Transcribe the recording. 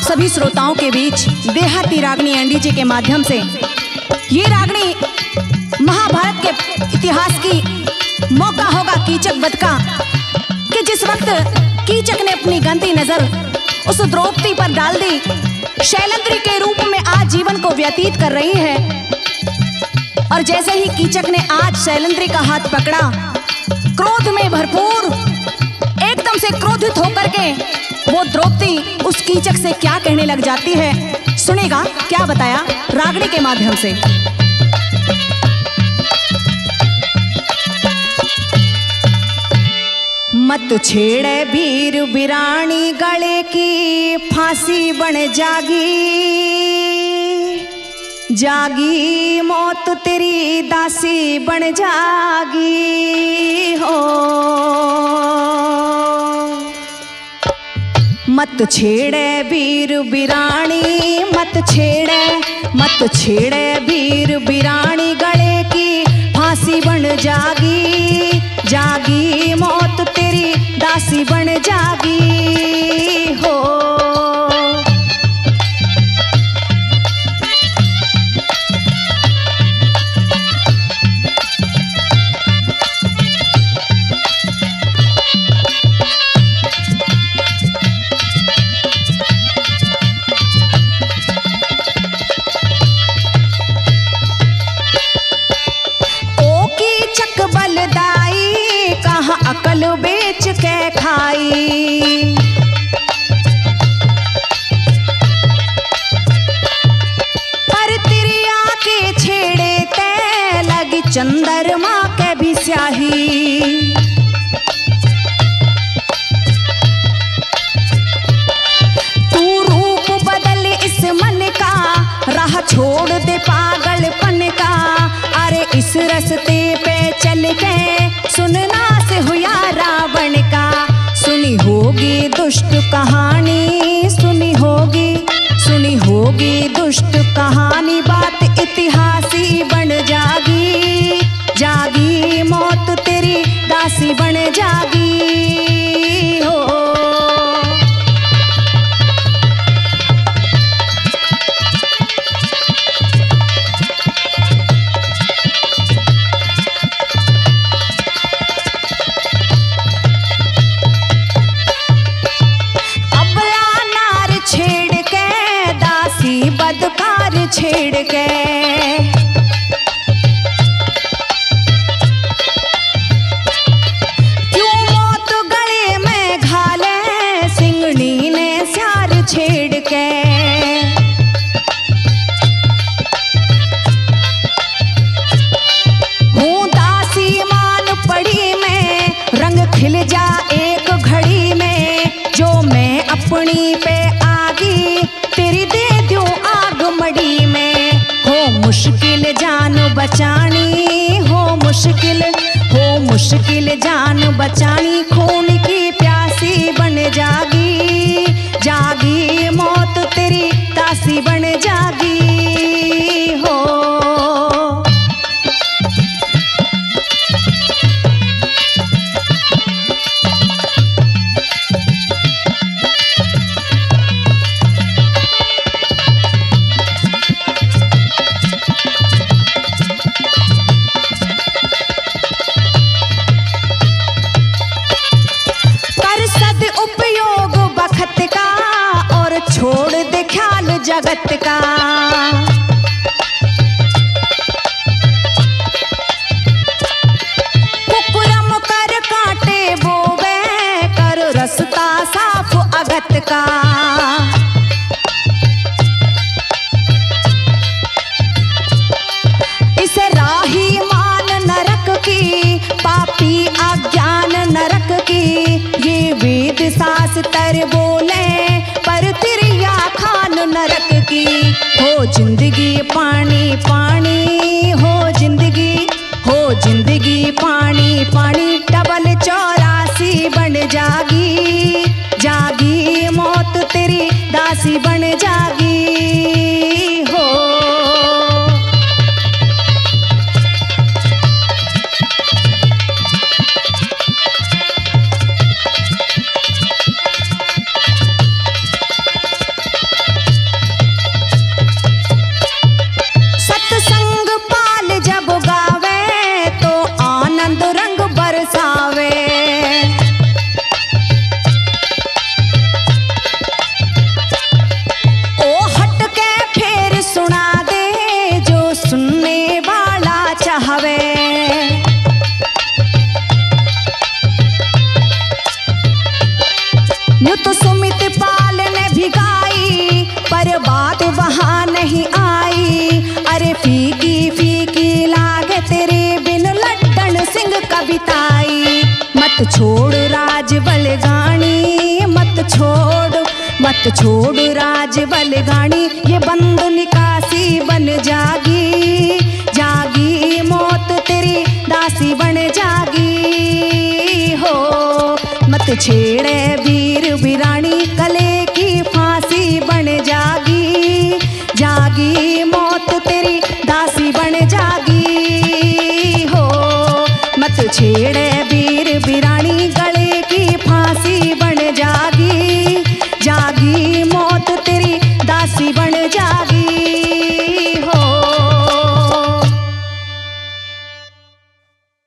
सभी श्रोताओं के बीच देहाती रागनी एनडी जी के माध्यम से ये रागनी महाभारत के इतिहास की मौका होगा कीचक वध का कि जिस वक्त कीचक ने अपनी गंदी नजर उस द्रौपदी पर डाल दी, शैलंद्री के रूप में आज जीवन को व्यतीत कर रही है। और जैसे ही कीचक ने आज शैलंद्री का हाथ पकड़ा, क्रोध में भरपूर एकदम से क्रोधित होकर के वो द्रौपदी उस कीचक से क्या कहने लग जाती है, सुनेगा क्या बताया रागनी के माध्यम से। मत छेड़े वीर वीरानी, गले की फांसी बन जागी, जागी मौत तेरी दासी बन जागी हो। मत छेड़े वीर वीरानी, मत छेड़े वीर वीरानी, गले की फांसी बन जागी, जागी मौत तेरी दासी बन जागी हो। अकल बेच के खाई, पर तिरिया के छेड़े ते लगी चंद्रमा के भी स्याही। तू रूप बदल इस मन का, राह छोड़ दे पागलपन का, अरे इस रास्ते पे चल के सुनना से हुआ रावण का। सुनी होगी दुष्ट कहानी, सुनी होगी दुष्ट कहानी, बात इतिहासी बन जागी, जागी मौत तेरी दासी बन जागी हो। बदकार छेड़ के क्यों मौत गले में घाले, सिंगनी ने स्यार छेड़ के। हूँ दासी मान पड़ी में, रंग खिल जा एक घड़ी में, जो मैं अपनी पे आगी तेरी दे दूं आग मड़ी में। हो मुश्किल जान बचानी, हो मुश्किल जान बचानी, खून की प्यासी बन जागी, जागी मौत तेरी दासी बन जागी हो। छोड़ दे ख्याल जगत का, कुकरम कर कांटे बोवे, कर रास्ता साफ अगत का। इसे राही मान नरक की, पापी अज्ञान नरक की, ये वेद शास्त्र बोले पर तिरिया खान नरक की हो। तो सुमित पाल ने भी गाई, पर बात वहां नहीं आई। अरे फीकी फीकी लागे तेरे बिन लड्डन सिंह कविताई। मत छोड़ राज बलगानी, मत छोड़ राज बलगानी। ये बंद निकासी बन जागी, जागी मौत तेरी दासी बन जागी हो। मत छेड़े वीर वीरानी, गले की फांसी बन जागी, जागी मौत तेरी दासी बन जागी हो। मत छेड़े वीर